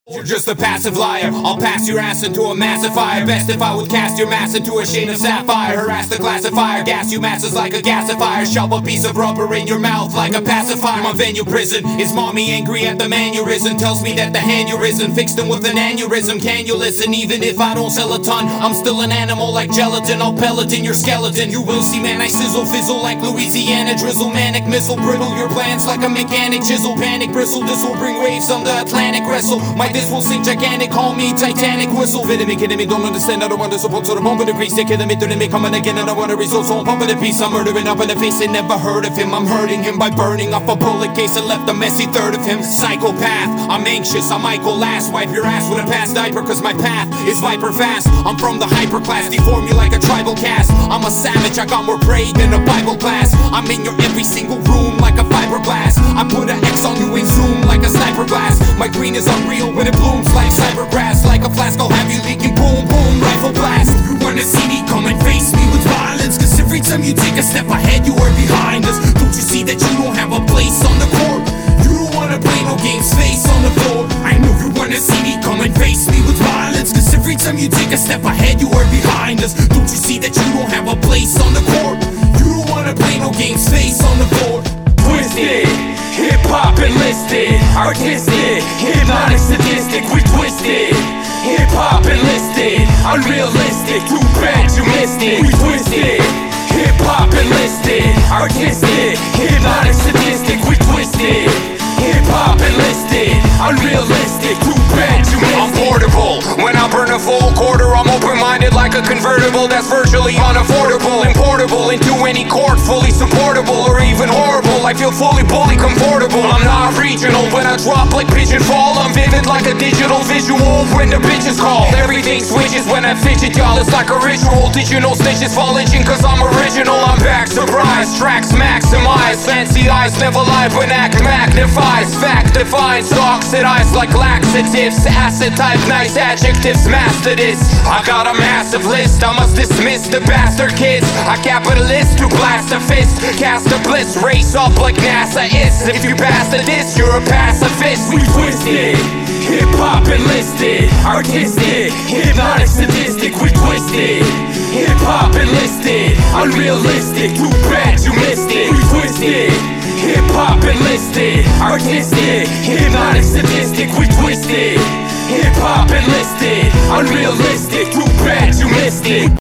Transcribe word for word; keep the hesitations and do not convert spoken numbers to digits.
You're just a passive liar. I'll pass your ass into a massive fire. Best if I would cast your mass into a shade of sapphire. Harass the classifier, gas you masses like a gasifier. Shove a piece of rubber in your mouth like a pacifier. My venue prison is mommy angry at the man you're risen. Tells me that the hand you're risen fixed him with an aneurysm. Can you listen? Even if I don't sell a ton, I'm still an animal like gelatin. I'll pellet in your skeleton. You will see, man, I sizzle fizzle like Louisiana drizzle. Manic missile brittle your plans like a mechanic chisel. Panic bristle, this will bring waves on the Atlantic wrestle. My this will sing gigantic, call me Titanic whistle. Villain me, kidding me, don't understand, I don't want to support. So the bomb in the grease, they're killing me, they're me coming again. And I want to result, so I'm pumping the piece. I'm murdering up in the face, they never heard of him. I'm hurting him by burning off a bullet case and left a messy third of him. Psychopath, I'm anxious, I might go last. Wipe your ass with a past diaper, cause my path is viper fast. I'm from the hyper class, deform you like a tribal cast. I'm a savage, I got more prey than a Bible class. I'm in your every single room like a fiberglass. I put an X on you and zoom like a sniper blast. My green is unreal when it blooms like cybergrass. Like a flask, I'll have you leaking, boom, boom, rifle blast. You wanna see me come and face me with violence, cause every time you take a step ahead, you are behind us. Don't you see that you don't have a place on the court? You don't wanna play no games, face on the floor. I know you wanna see me come and face me with violence, cause every time you take a step ahead, you are behind us. Don't you see that you don't have a place on the court? You don't wanna play no games, face on the floor. Twisted, hip-hop enlisted, artistic, hypnotic, sadistic, we twisted. Hip-hop enlisted, unrealistic, too bad you missed it. We twisted, hip-hop enlisted, artistic, hypnotic, sadistic, we twisted. Hip-hop enlisted, unrealistic, too bad you missed it. I'm portable, when I burn a full quarter, I'm open-minded like a convertible that's virtually unaffordable. Importable into any court, fully supportable or even horrible. I feel fully, fully comfortable. I'm not regional, but I drop like pigeon fall. I'm vivid like a digital visual when the bitches call. Everything switches when I fidget, y'all, it's like a ritual. Did you know snitches fall itching cause I'm original? I'm back, surprise, tracks maximize. Fancy eyes never lie when act magnifies. Fact defines, oxidize like laxatives. Acid type, nice adjectives, master this. I got a massive list, I must dismiss the bastard kids. I capitalist to blast a fist, cast a bliss, race up like NASA is. If you pass the diss, you're a pacifist. We twisted, hip-hop enlisted, artistic, hypnotic, sadistic, we twisted. Hip-hop enlisted, unrealistic, too bad you missed it. We twisted, hip-hop enlisted, artistic, hypnotic, sadistic, we twisted. Hip-hop enlisted, unrealistic, too bad you missed it.